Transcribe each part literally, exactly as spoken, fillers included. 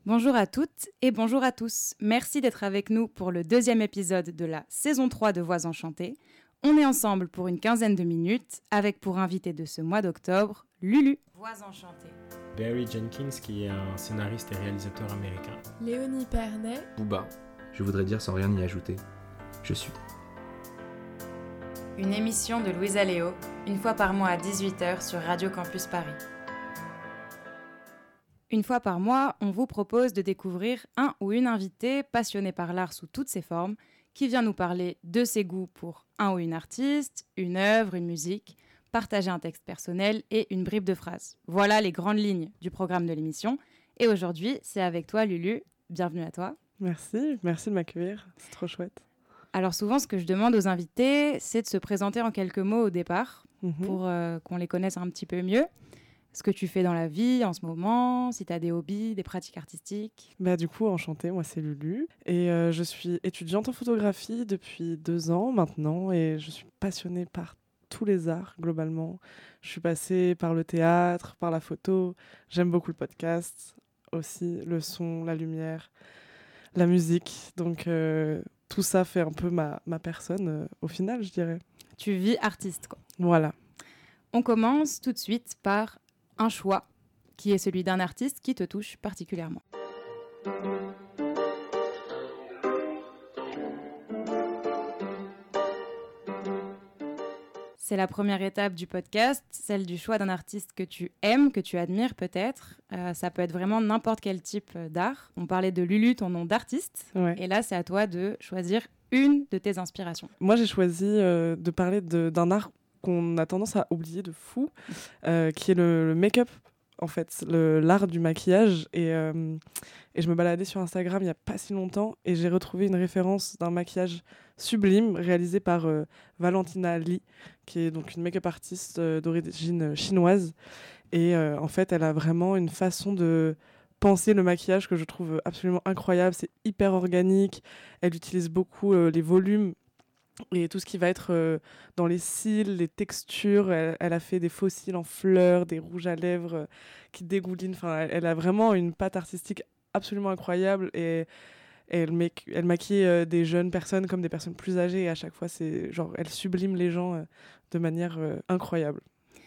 Bonjour à toutes et bonjour à tous. Merci d'être avec nous pour le deuxième épisode de la saison trois de Voix enchantées. On est ensemble pour une quinzaine de minutes avec pour invité de ce mois d'octobre, Lulu. Voix enchantées. Barry Jenkins, qui est un scénariste et réalisateur américain. Léonie Pernet. Booba. Je voudrais dire sans rien y ajouter. Je suis. Une émission de Louisa Léo, une fois par mois à dix-huit heures sur Radio Campus Paris. Une fois par mois, on vous propose de découvrir un ou une invitée passionnée par l'art sous toutes ses formes, qui vient nous parler de ses goûts pour un ou une artiste, une œuvre, une musique, partager un texte personnel et une bribe de phrase. Voilà les grandes lignes du programme de l'émission. Et aujourd'hui, c'est avec toi, Lulu. Bienvenue à toi. Merci, merci de m'accueillir. C'est trop chouette. Alors souvent, ce que je demande aux invités, c'est de se présenter en quelques mots au départ, mmh. pour euh, qu'on les connaisse un petit peu mieux. Ce que tu fais dans la vie en ce moment, si tu as des hobbies, des pratiques artistiques. Bah, du coup, enchantée, moi c'est Lulu. Et euh, je suis étudiante en photographie depuis deux ans maintenant. Et je suis passionnée par tous les arts, globalement. Je suis passée par le théâtre, par la photo. J'aime beaucoup le podcast aussi, le son, la lumière, la musique. Donc euh, tout ça fait un peu ma, ma personne euh, au final, je dirais. Tu vis artiste, quoi. Voilà. On commence tout de suite par un choix qui est celui d'un artiste qui te touche particulièrement. C'est la première étape du podcast, celle du choix d'un artiste que tu aimes, que tu admires peut-être. Euh, ça peut être vraiment n'importe quel type d'art. On parlait de Lulu, ton nom d'artiste. Ouais. Et là, c'est à toi de choisir une de tes inspirations. Moi, j'ai choisi euh, de parler de, d'un art qu'on a tendance à oublier de fou, euh, qui est le, le make-up, en fait, le, l'art du maquillage. Et, euh, et je me baladais sur Instagram il n'y a pas si longtemps et j'ai retrouvé une référence d'un maquillage sublime réalisé par euh, Valentina Lee, qui est donc une make-up artiste euh, d'origine chinoise. Et euh, en fait, elle a vraiment une façon de penser le maquillage que je trouve absolument incroyable. C'est hyper organique. Elle utilise beaucoup euh, les volumes et tout ce qui va être euh, dans les cils, les textures. Elle, elle a fait des faux cils en fleurs, des rouges à lèvres euh, qui dégoulinent. Enfin, elle, elle a vraiment une patte artistique absolument incroyable et, et elle, make, elle maquille euh, des jeunes personnes comme des personnes plus âgées et à chaque fois, c'est, genre, elle sublime les gens euh, de manière euh, incroyable.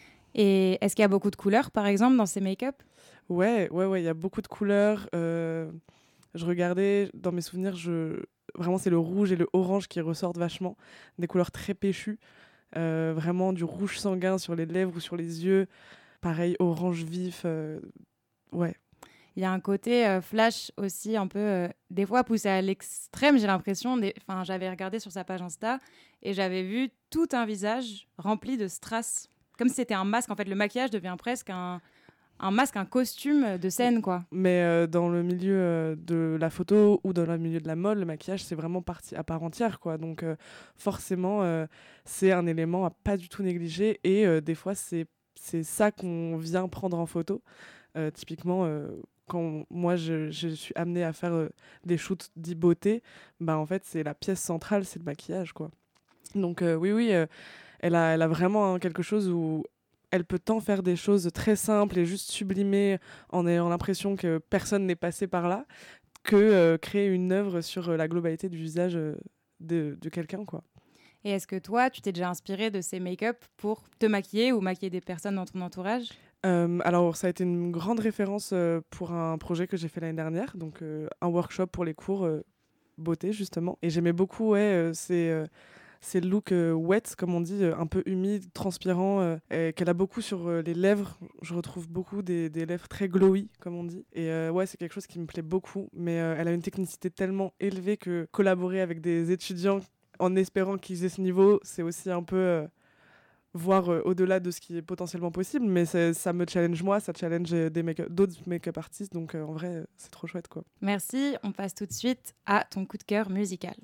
Et est-ce qu'il y a beaucoup de couleurs, par exemple, dans ces make-up ? Ouais, ouais, ouais, il y a beaucoup de couleurs. Euh, je regardais, dans mes souvenirs, je... vraiment, c'est le rouge et le orange qui ressortent vachement. Des couleurs très péchues. Euh, vraiment du rouge sanguin sur les lèvres ou sur les yeux. Pareil, orange vif. Euh... Ouais. Il y a un côté euh, flash aussi, un peu, euh, des fois poussé à l'extrême, j'ai l'impression. Des... Enfin, j'avais regardé sur sa page Insta et j'avais vu tout un visage rempli de strass. Comme si c'était un masque. En fait, le maquillage devient presque un... un masque, un costume de scène, quoi. Mais euh, dans le milieu euh, de la photo ou dans le milieu de la mode, le maquillage, c'est vraiment partie à part entière, quoi. Donc, euh, forcément, euh, c'est un élément à pas du tout négliger. Et euh, des fois, c'est, c'est ça qu'on vient prendre en photo. Euh, typiquement, euh, quand moi, je, je suis amenée à faire euh, des shoots dits beauté, bah, en fait, c'est la pièce centrale, c'est le maquillage, quoi. Donc, euh, oui, oui, euh, elle, a, elle a vraiment hein, quelque chose où elle peut tant faire des choses très simples et juste sublimer en ayant l'impression que personne n'est passé par là, que euh, créer une œuvre sur euh, la globalité du visage euh, de, de quelqu'un, quoi. Et est-ce que toi, tu t'es déjà inspirée de ces make-up pour te maquiller ou maquiller des personnes dans ton entourage ? euh, Alors, ça a été une grande référence euh, pour un projet que j'ai fait l'année dernière, donc euh, un workshop pour les cours euh, beauté, justement. Et j'aimais beaucoup, ouais, euh, c'est... Euh, C'est le look euh, wet, comme on dit, euh, un peu humide, transpirant, euh, et qu'elle a beaucoup sur euh, les lèvres. Je retrouve beaucoup des, des lèvres très glowy, comme on dit. Et euh, ouais, c'est quelque chose qui me plaît beaucoup. Mais euh, elle a une technicité tellement élevée que collaborer avec des étudiants en espérant qu'ils aient ce niveau, c'est aussi un peu euh, voir euh, au-delà de ce qui est potentiellement possible. Mais ça me challenge moi, ça challenge des make-up, d'autres make-up artistes. Donc euh, en vrai, c'est trop chouette, quoi. Merci. On passe tout de suite à ton coup de cœur musical.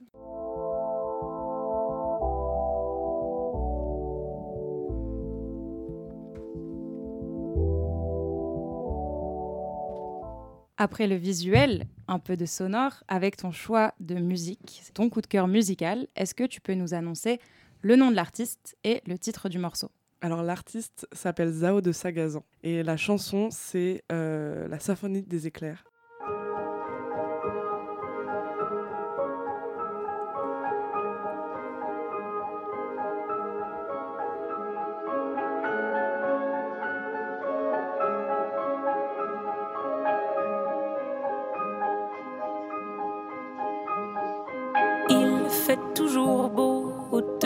Après le visuel, un peu de sonore, avec ton choix de musique, ton coup de cœur musical, est-ce que tu peux nous annoncer le nom de l'artiste et le titre du morceau ? Alors l'artiste s'appelle Zao de Sagazan et la chanson c'est euh, La Symphonie des éclairs.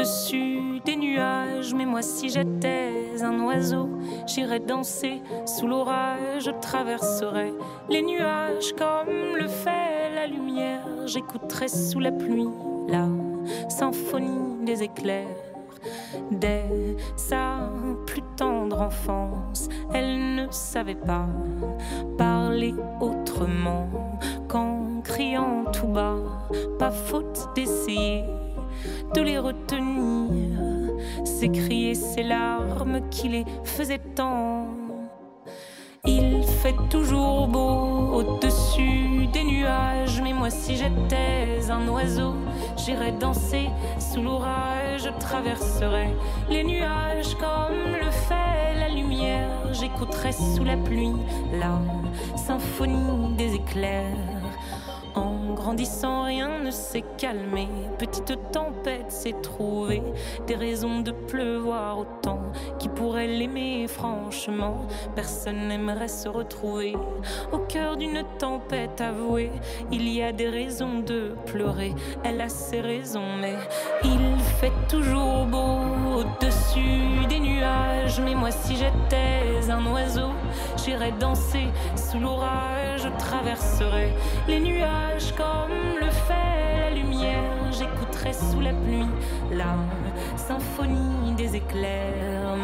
au-dessus des nuages. Mais moi si j'étais un oiseau, j'irais danser sous l'orage. Je traverserais les nuages comme le fait la lumière. J'écouterais sous la pluie la symphonie des éclairs. Dès sa plus tendre enfance, elle ne savait pas parler autrement qu'en criant tout bas. Pas faute d'essayer de les retenir, s'écrier ces larmes qui les faisaient tant. Il fait toujours beau au-dessus des nuages. Mais moi si j'étais un oiseau, j'irais danser sous l'orage. Je traverserais les nuages comme le fait la lumière. J'écouterais sous la pluie la symphonie des éclairs. En grandissant, rien ne s'est calmé. Petite tempête s'est trouvée, des raisons de pleuvoir autant. Qui pourrait l'aimer franchement? Personne n'aimerait se retrouver au cœur d'une tempête avouée. Il y a des raisons de pleurer, elle a ses raisons. Mais il fait toujours beau au-dessus des nuages. Mais moi si j'étais un oiseau, j'irais danser sous l'orage. Je traverserais les nuages comme le fait la lumière. J'écouterais sous la pluie la symphonie des éclairs.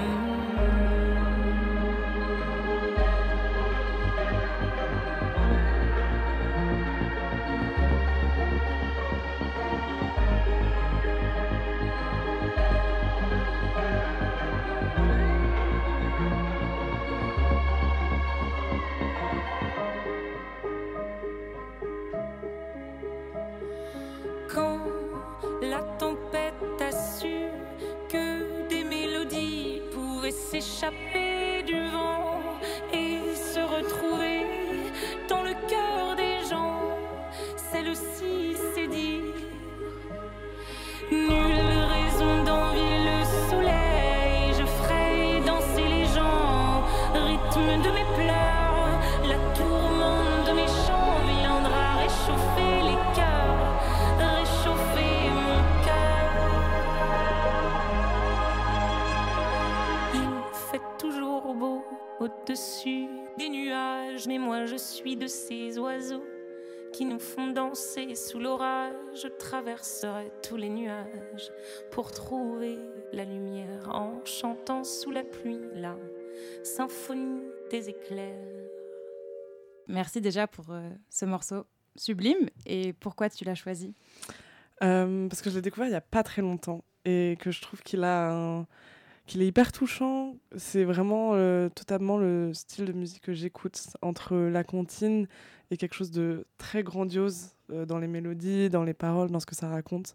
S'échapper du vent et se retrouver dans le cœur des gens, celle-ci c'est dire. Nulle raison d'envier le soleil, je ferai danser les gens, rythme de mes pleurs, la tourmente de mes chants viendra réchauffer les cœurs, réchauffer mon cœur. Au-dessus des nuages, mais moi je suis de ces oiseaux qui nous font danser sous l'orage. Je traverserai tous les nuages pour trouver la lumière en chantant sous la pluie la symphonie des éclairs. Merci déjà pour euh, ce morceau sublime. Et pourquoi tu l'as choisi ? euh, Parce que je l'ai découvert il n'y a pas très longtemps et que je trouve qu'il a un... qu'il est hyper touchant. C'est vraiment euh, totalement le style de musique que j'écoute, entre la comptine et quelque chose de très grandiose euh, dans les mélodies, dans les paroles, dans ce que ça raconte.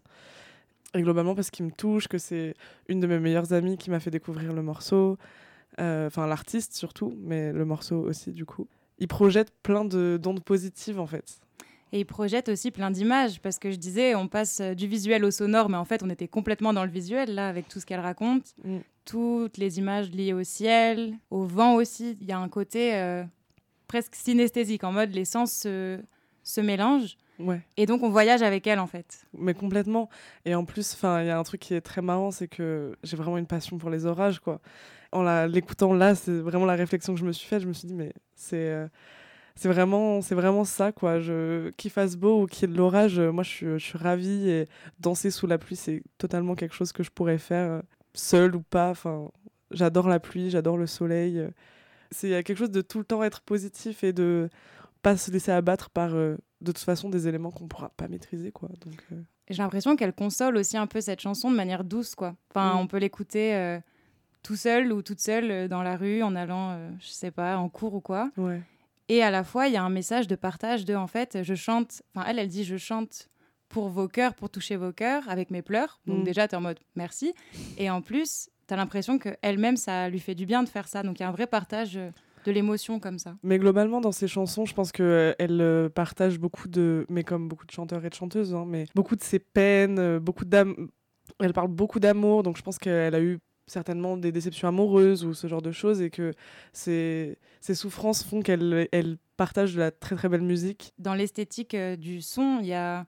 Et globalement parce qu'il me touche, que c'est une de mes meilleures amies qui m'a fait découvrir le morceau, enfin euh, l'artiste surtout, mais le morceau aussi du coup. Il projette plein de, d'ondes positives en fait. Et il projette aussi plein d'images, parce que je disais, on passe du visuel au sonore, mais en fait, on était complètement dans le visuel, là, avec tout ce qu'elle raconte. Mm. Toutes les images liées au ciel, au vent aussi. Il y a un côté euh, presque synesthésique, en mode les sens se, se mélangent. Ouais. Et donc, on voyage avec elle, en fait. Mais complètement. Et en plus, il y a un truc qui est très marrant, c'est que j'ai vraiment une passion pour les orages, quoi. En la, l'écoutant là, c'est vraiment la réflexion que je me suis faite. Je me suis dit, mais c'est... Euh, C'est vraiment, c'est vraiment ça, quoi. Je, qu'il fasse beau ou qu'il y ait de l'orage, moi, je suis, je suis ravie. Et danser sous la pluie, c'est totalement quelque chose que je pourrais faire, seule ou pas. Enfin, j'adore la pluie, j'adore le soleil. C'est quelque chose de tout le temps être positif et de pas se laisser abattre par, de toute façon, des éléments qu'on pourra pas maîtriser, quoi. Donc, euh... J'ai l'impression qu'elle console aussi un peu cette chanson de manière douce, quoi. Enfin, mmh. on peut l'écouter euh, tout seul ou toute seule dans la rue, en allant, euh, je sais pas, en cours ou quoi. Ouais. Et à la fois, il y a un message de partage de, en fait, je chante... Enfin, elle, elle dit, je chante pour vos cœurs, pour toucher vos cœurs, avec mes pleurs. Donc mmh. déjà, t'es en mode, merci. Et en plus, t'as l'impression qu'elle-même, ça lui fait du bien de faire ça. Donc, il y a un vrai partage de l'émotion comme ça. Mais globalement, dans ses chansons, je pense qu'elle euh, partage beaucoup de... Mais comme beaucoup de chanteurs et de chanteuses, hein, mais beaucoup de ses peines, beaucoup d'am... Elle parle beaucoup d'amour, donc je pense qu'elle a eu certainement des déceptions amoureuses ou ce genre de choses, et que ces, ces souffrances font qu'elle elle partage de la très très belle musique. Dans l'esthétique euh, du son, il y a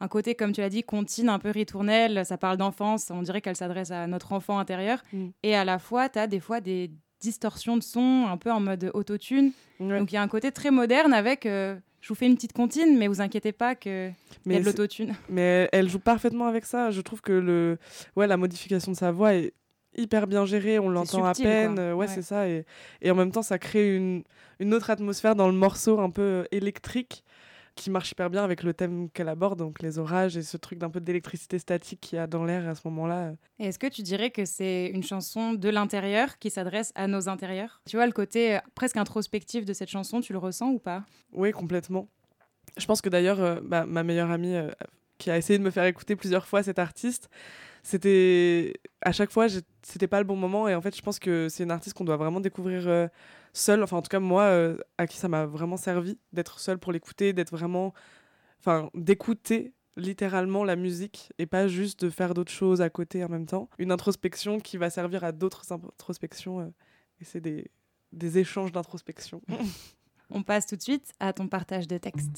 un côté, comme tu l'as dit, comptine, un peu ritournelle. Ça parle d'enfance, on dirait qu'elle s'adresse à notre enfant intérieur. Mm. Et à la fois, tu as des fois des distorsions de son, un peu en mode autotune. Ouais. Donc il y a un côté très moderne avec... Euh, je vous fais une petite comptine, mais vous inquiétez pas qu'il y a de l'autotune. Mais elle joue parfaitement avec ça. Je trouve que le, ouais, la modification de sa voix est hyper bien gérée. On l'entend subtil, à peine. Ouais, ouais, c'est ça. Et, et en même temps, ça crée une, une autre atmosphère dans le morceau un peu électrique qui marche hyper bien avec le thème qu'elle aborde, donc les orages et ce truc d'un peu d'électricité statique qu'il y a dans l'air à ce moment-là. Et est-ce que tu dirais que c'est une chanson de l'intérieur qui s'adresse à nos intérieurs ? Tu vois, le côté presque introspectif de cette chanson, tu le ressens ou pas ? Oui, complètement. Je pense que d'ailleurs, euh, bah, ma meilleure amie euh, qui a essayé de me faire écouter plusieurs fois cet artiste, c'était... À chaque fois, j'ai... c'était pas le bon moment. Et en fait, je pense que c'est une artiste qu'on doit vraiment découvrir euh, seule. Enfin, en tout cas, moi, euh, à qui ça m'a vraiment servi d'être seule pour l'écouter, d'être vraiment... Enfin, d'écouter littéralement la musique et pas juste de faire d'autres choses à côté en même temps. Une introspection qui va servir à d'autres introspections. Euh, et c'est des, des échanges d'introspection. On passe tout de suite à ton partage de texte.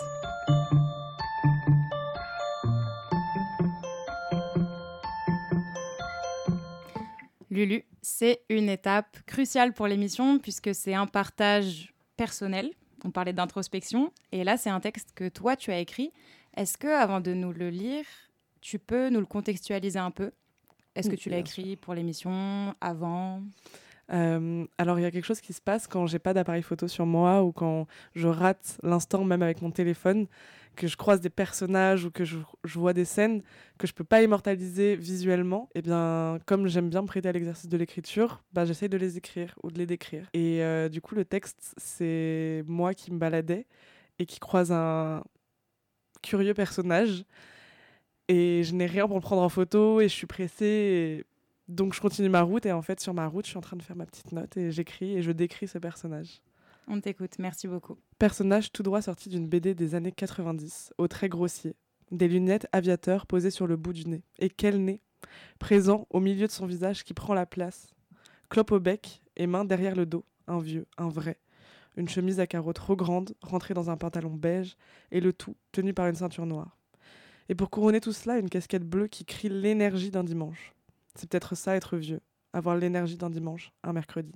Lulu, c'est une étape cruciale pour l'émission puisque c'est un partage personnel. On parlait d'introspection et là, c'est un texte que toi, tu as écrit. Est-ce que, avant de nous le lire, tu peux nous le contextualiser un peu ? Est-ce que tu l'as écrit pour l'émission, avant ? Euh, alors, il y a quelque chose qui se passe quand j'ai pas d'appareil photo sur moi ou quand je rate l'instant, même avec mon téléphone, que je croise des personnages ou que je, je vois des scènes que je peux pas immortaliser visuellement. Et bien, comme j'aime bien me prêter à l'exercice de l'écriture, bah, j'essaye de les écrire ou de les décrire. Et euh, du coup, le texte, c'est moi qui me baladais et qui croise un curieux personnage. Et je n'ai rien pour le prendre en photo et je suis pressée. Et... Donc, je continue ma route et en fait, sur ma route, je suis en train de faire ma petite note et j'écris et je décris ce personnage. On t'écoute, merci beaucoup. Personnage tout droit sorti d'une B D des années quatre-vingt-dix, au trait grossier. Des lunettes aviateurs posées sur le bout du nez. Et quel nez, présent au milieu de son visage qui prend la place. Clope au bec et main derrière le dos. Un vieux, un vrai. Une chemise à carreaux trop grande, rentrée dans un pantalon beige, et le tout tenu par une ceinture noire. Et pour couronner tout cela, une casquette bleue qui crie l'énergie d'un dimanche. C'est peut-être ça, être vieux. Avoir l'énergie d'un dimanche, un mercredi.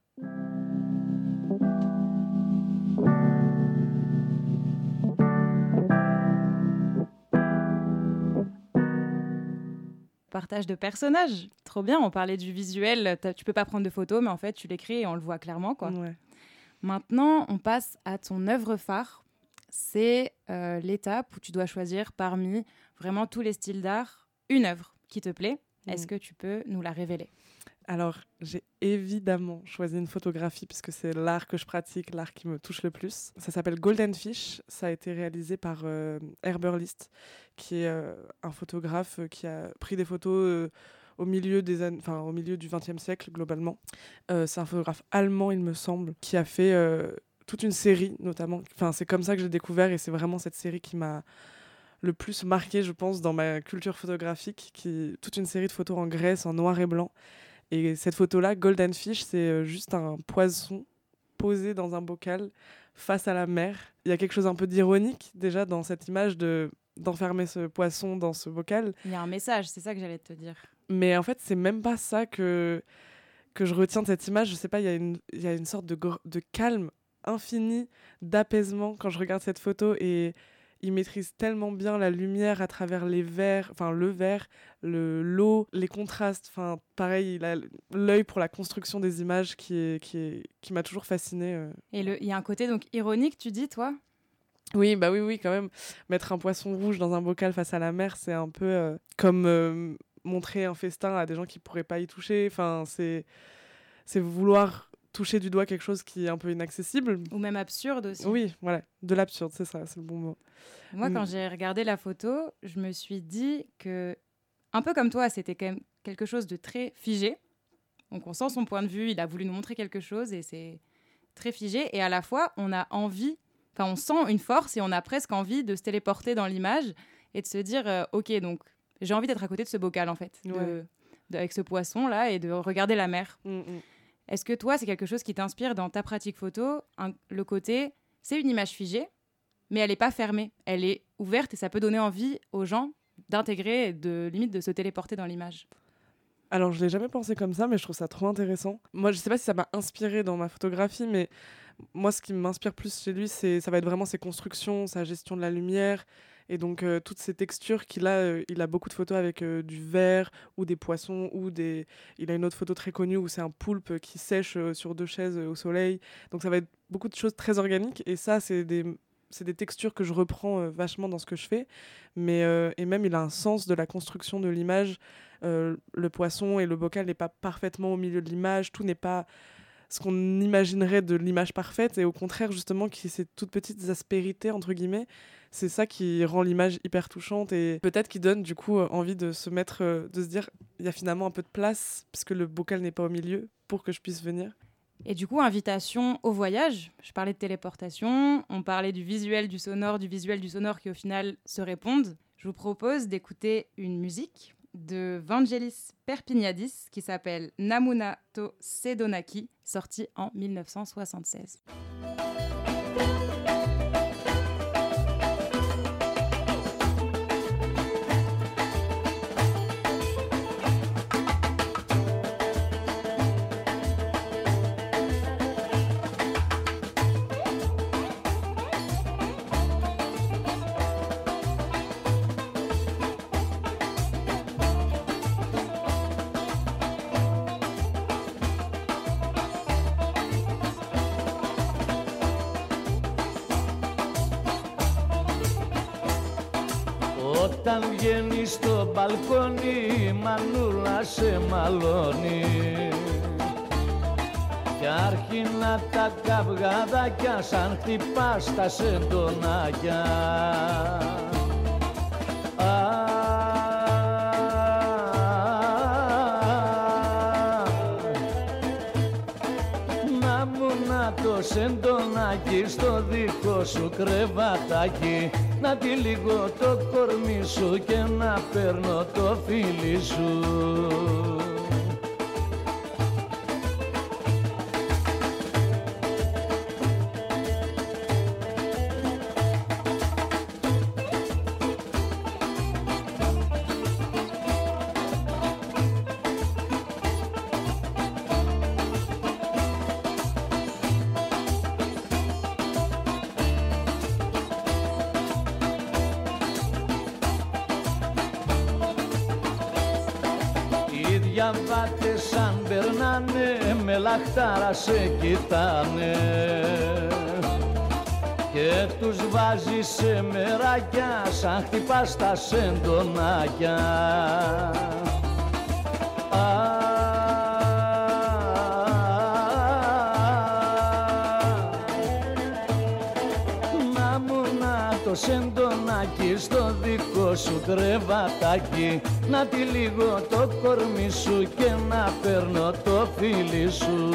Partage de personnages, trop bien. On parlait du visuel, tu peux pas prendre de photos, mais en fait tu l'écris et on le voit clairement, quoi. Ouais. Maintenant, on passe à ton œuvre phare. C'est euh, l'étape où tu dois choisir parmi vraiment tous les styles d'art une œuvre qui te plaît. Mmh. Est-ce que tu peux nous la révéler ? Alors, j'ai évidemment choisi une photographie puisque c'est l'art que je pratique, l'art qui me touche le plus. Ça s'appelle Golden Fish. Ça a été réalisé par euh, Herbert List, qui est euh, un photographe qui a pris des photos euh, au milieu des an- enfin, au milieu du vingtième siècle globalement. Euh, c'est un photographe allemand, il me semble, qui a fait euh, toute une série notamment. Enfin, c'est comme ça que j'ai découvert et c'est vraiment cette série qui m'a le plus marqué, je pense, dans ma culture photographique. Qui toute une série de photos en Grèce, en noir et blanc. Et cette photo-là, Golden Fish, c'est juste un poisson posé dans un bocal face à la mer. Il y a quelque chose un peu d'ironique déjà dans cette image de, d'enfermer ce poisson dans ce bocal. Il y a un message, c'est ça que j'allais te dire. Mais en fait, c'est même pas ça que, que je retiens de cette image. Je sais pas, il y a une, il y a une sorte de, de calme infini, d'apaisement quand je regarde cette photo et... Il maîtrise tellement bien la lumière à travers les verres, enfin le verre, le, l'eau, les contrastes. Enfin, pareil, il a l'œil pour la construction des images qui, est, qui, est, qui m'a toujours fascinée. Euh. Et il y a un côté donc ironique, tu dis, toi ? Oui, bah oui, oui, quand même. Mettre un poisson rouge dans un bocal face à la mer, c'est un peu euh, comme euh, montrer un festin à des gens qui pourraient pas y toucher. Enfin, c'est, c'est vouloir toucher du doigt quelque chose qui est un peu inaccessible. Ou même absurde aussi. Oui, voilà, de l'absurde, c'est ça, c'est le bon mot. Moi, quand mmh. j'ai regardé la photo, je me suis dit que, un peu comme toi, c'était quand même quelque chose de très figé. Donc on sent son point de vue, il a voulu nous montrer quelque chose et c'est très figé. Et à la fois, on a envie, enfin on sent une force et on a presque envie de se téléporter dans l'image et de se dire, euh, ok, donc j'ai envie d'être à côté de ce bocal en fait, ouais. de, de, avec ce poisson-là et de regarder la mer. Mmh, mmh. Est-ce que toi, c'est quelque chose qui t'inspire dans ta pratique photo, un, le côté, c'est une image figée, mais elle n'est pas fermée. Elle est ouverte et ça peut donner envie aux gens d'intégrer et de, limite de se téléporter dans l'image. Alors, je l'ai jamais pensé comme ça, mais je trouve ça trop intéressant. Moi, je sais pas si ça m'a inspiré dans ma photographie, mais moi, ce qui m'inspire plus chez lui, c'est, ça va être vraiment ses constructions, sa gestion de la lumière, et donc euh, toutes ces textures qu'il a. Euh, il a beaucoup de photos avec euh, du verre ou des poissons, ou des... Il a une autre photo très connue où c'est un poulpe qui sèche euh, sur deux chaises euh, au soleil. Donc ça va être beaucoup de choses très organiques, et ça, c'est des... c'est des textures que je reprends euh, vachement dans ce que je fais. Mais, euh, et même, il a un sens de la construction de l'image. Euh, le poisson et le bocal n'est pas parfaitement au milieu de l'image, tout n'est pas ce qu'on imaginerait de l'image parfaite, et au contraire, justement, qui ces toutes petites aspérités, entre guillemets, c'est ça qui rend l'image hyper touchante, et peut-être qui donne du coup envie de se mettre, euh, de se dire, il y a finalement un peu de place, puisque le bocal n'est pas au milieu, pour que je puisse venir. Et du coup, invitation au voyage. Je parlais de téléportation, on parlait du visuel, du sonore, du visuel, du sonore qui au final se répondent. Je vous propose d'écouter une musique de Vangelis Perpignadis qui s'appelle Namuna to Sedonaki, sortie en dix-neuf cent soixante-seize. Όταν βγαίνεις στο μπαλκόνι η μανούλα σε μαλώνει κι άρχινα τα καυγαδάκια σαν χτυπάς τα σεντονάκια. Να μου να το σεντονάκι στο δικό σου κρεβατάκι, να τυλίγω το κορμί σου και να παίρνω το φίλι σου. Διαβάτες σαν περνάνε με λαχτάρα σε κοιτάνε και τους βάζεις σε μεράκια σαν χτυπάς τα σεντονάκια. Να μου να το σεντονάκι στο δικό σου κρεβατάκι, να τυλίγω το κορμί σου και να παίρνω το φίλι σου.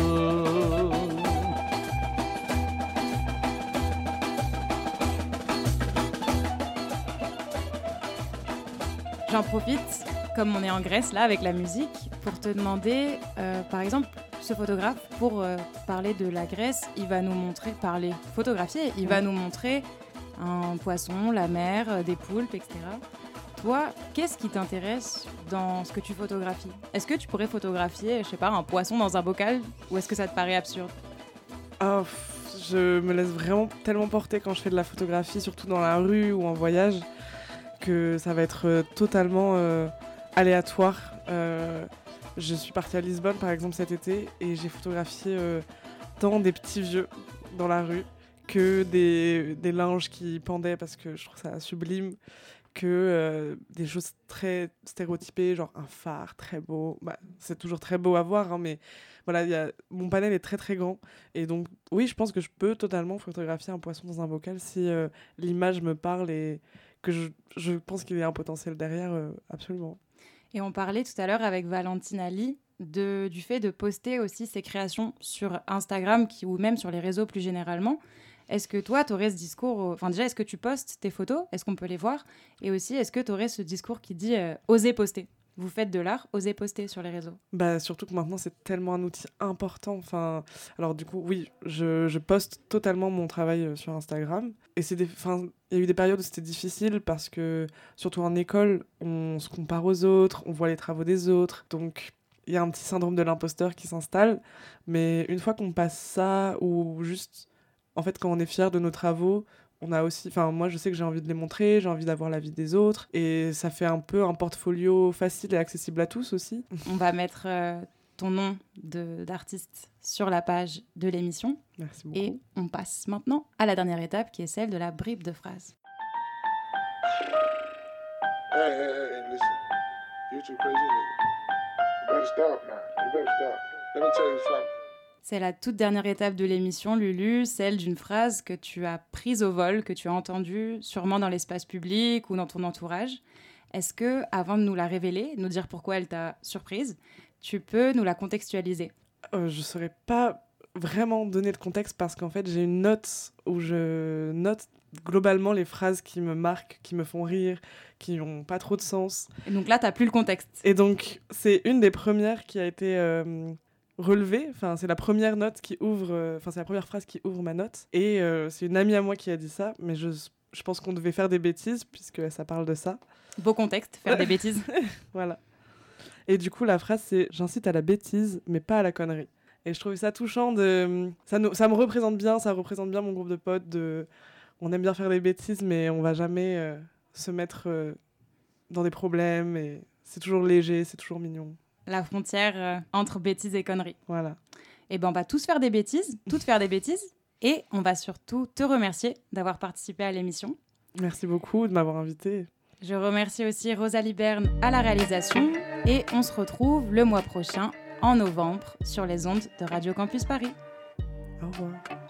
J'en profite, comme on est en Grèce là avec la musique, pour te demander, euh, par exemple, ce photographe, pour euh, parler de la Grèce, il va nous montrer, parler, photographier, il va nous montrer un poisson, la mer, des poulpes, et cetera. Toi, qu'est-ce qui t'intéresse dans ce que tu photographies ? Est-ce que tu pourrais photographier, je sais pas, un poisson dans un bocal, ou est-ce que ça te paraît absurde ? Oh, je me laisse vraiment tellement porter quand je fais de la photographie, surtout dans la rue ou en voyage, que ça va être euh, totalement euh, aléatoire. Euh, je suis partie à Lisbonne, par exemple, cet été, et j'ai photographié euh, tant des petits vieux dans la rue que des, des linges qui pendaient, parce que je trouve ça sublime, que euh, des choses très stéréotypées, genre un phare très beau. Bah, c'est toujours très beau à voir, hein, mais voilà, y a... mon panel est très très grand. Et donc, oui, je pense que je peux totalement photographier un poisson dans un bocal si euh, l'image me parle et que je, je pense qu'il y a un potentiel derrière, euh, absolument. Et on parlait tout à l'heure avec Valentine Ali de, du fait de poster aussi ses créations sur Instagram qui, ou même sur les réseaux plus généralement. Est-ce que toi, tu aurais ce discours... Enfin, déjà, est-ce que tu postes tes photos ? Est-ce qu'on peut les voir ? Et aussi, est-ce que tu aurais ce discours qui dit euh, « oser poster » ? vous faites de l'art, osez poster sur les réseaux. Bah, surtout que maintenant, c'est tellement un outil important. Enfin, alors du coup, oui, je, je poste totalement mon travail euh, sur Instagram. Et c'est des, enfin, il y a eu des périodes où c'était difficile parce que, surtout en école, on se compare aux autres, on voit les travaux des autres. Donc, il y a un petit syndrome de l'imposteur qui s'installe. Mais une fois qu'on passe ça, ou juste, en fait, quand on est fier de nos travaux, on a aussi, enfin moi je sais que j'ai envie de les montrer, j'ai envie d'avoir l'avis des autres et ça fait un peu un portfolio facile et accessible à tous aussi. On va mettre euh, ton nom de, d'artiste sur la page de l'émission. Merci beaucoup. Et on passe maintenant à la dernière étape qui est celle de la bribe de phrase. Hey, hey, hey, listen. You too crazy, nigga. You better stop now. You better stop. Let me tell you something. C'est la toute dernière étape de l'émission, Lulu, celle d'une phrase que tu as prise au vol, que tu as entendue sûrement dans l'espace public ou dans ton entourage. Est-ce que, avant de nous la révéler, nous dire pourquoi elle t'a surprise, tu peux nous la contextualiser ? euh, Je ne saurais pas vraiment donner de contexte parce qu'en fait, j'ai une note où je note globalement les phrases qui me marquent, qui me font rire, qui n'ont pas trop de sens. Et donc là, tu n'as plus le contexte. Et donc, c'est une des premières qui a été... Euh, relevée, enfin c'est la première note qui ouvre, enfin euh, c'est la première phrase qui ouvre ma note et euh, c'est une amie à moi qui a dit ça, mais je, je pense qu'on devait faire des bêtises puisque ça parle de ça. Beau contexte, faire des bêtises. Voilà. Et du coup la phrase c'est « j'incite à la bêtise mais pas à la connerie ». Et je trouvais ça touchant, de ça, nous, ça me représente bien, ça représente bien mon groupe de potes, de on aime bien faire des bêtises mais on va jamais euh, se mettre euh, dans des problèmes et c'est toujours léger, c'est toujours mignon. La frontière euh, entre bêtises et conneries. Voilà. Et ben on va tous faire des bêtises, toutes faire des bêtises, et on va surtout te remercier d'avoir participé à l'émission. Merci beaucoup de m'avoir invitée. Je remercie aussi Rosalie Berne à la réalisation, et on se retrouve le mois prochain, en novembre, sur les ondes de Radio Campus Paris. Au revoir.